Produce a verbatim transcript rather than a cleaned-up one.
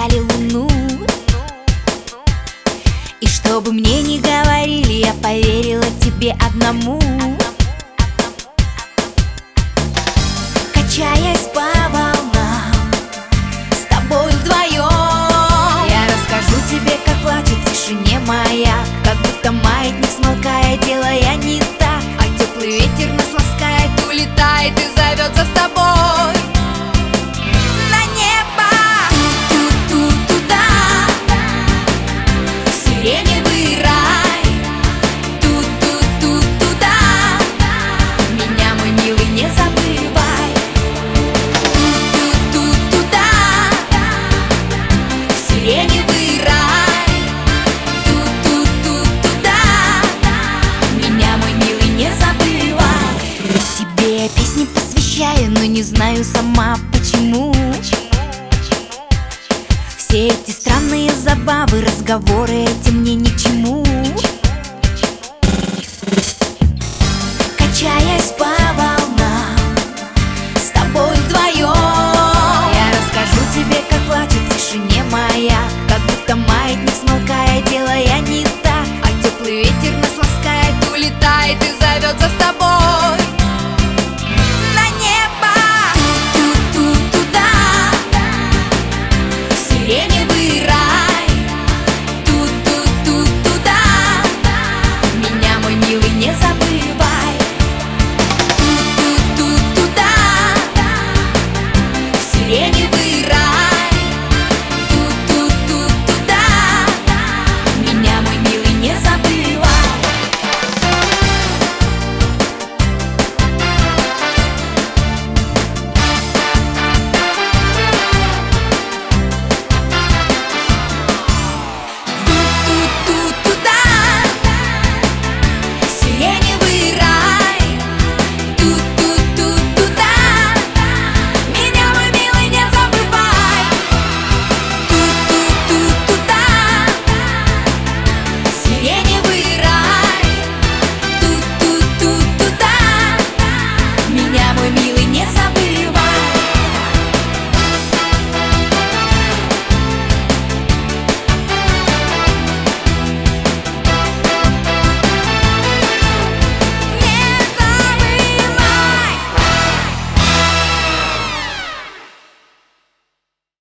потеряли луну. И чтобы мне не говорили, я поверила тебе одному. Качаясь по волнам с тобой вдвоем, я расскажу тебе, как плачет в тишине маяк, как будто маятник смолкая, делая не так. А теплый ветер нас ласкает, улетает и зовет за собой на небо. Ту-ту-ту-туда, в сиреневый рай. Ту-ту-ту-туда, меня, мой милый, не забывай. Ту-ту-ту-туда, в сиреневый рай. Ту-ту-ту-туда, меня, мой милый, не забывай. Тебе я песни посвящаю, но не знаю сама почему. Все эти странные забавы, разговоры эти мне ни к чему. Качаясь по волнам с тобой вдвоем, я расскажу тебе, как плачет в тишине маяк, как будто маятник смолкая, делая не так. А теплый ветер нас ласкает, улетает и зовет за собой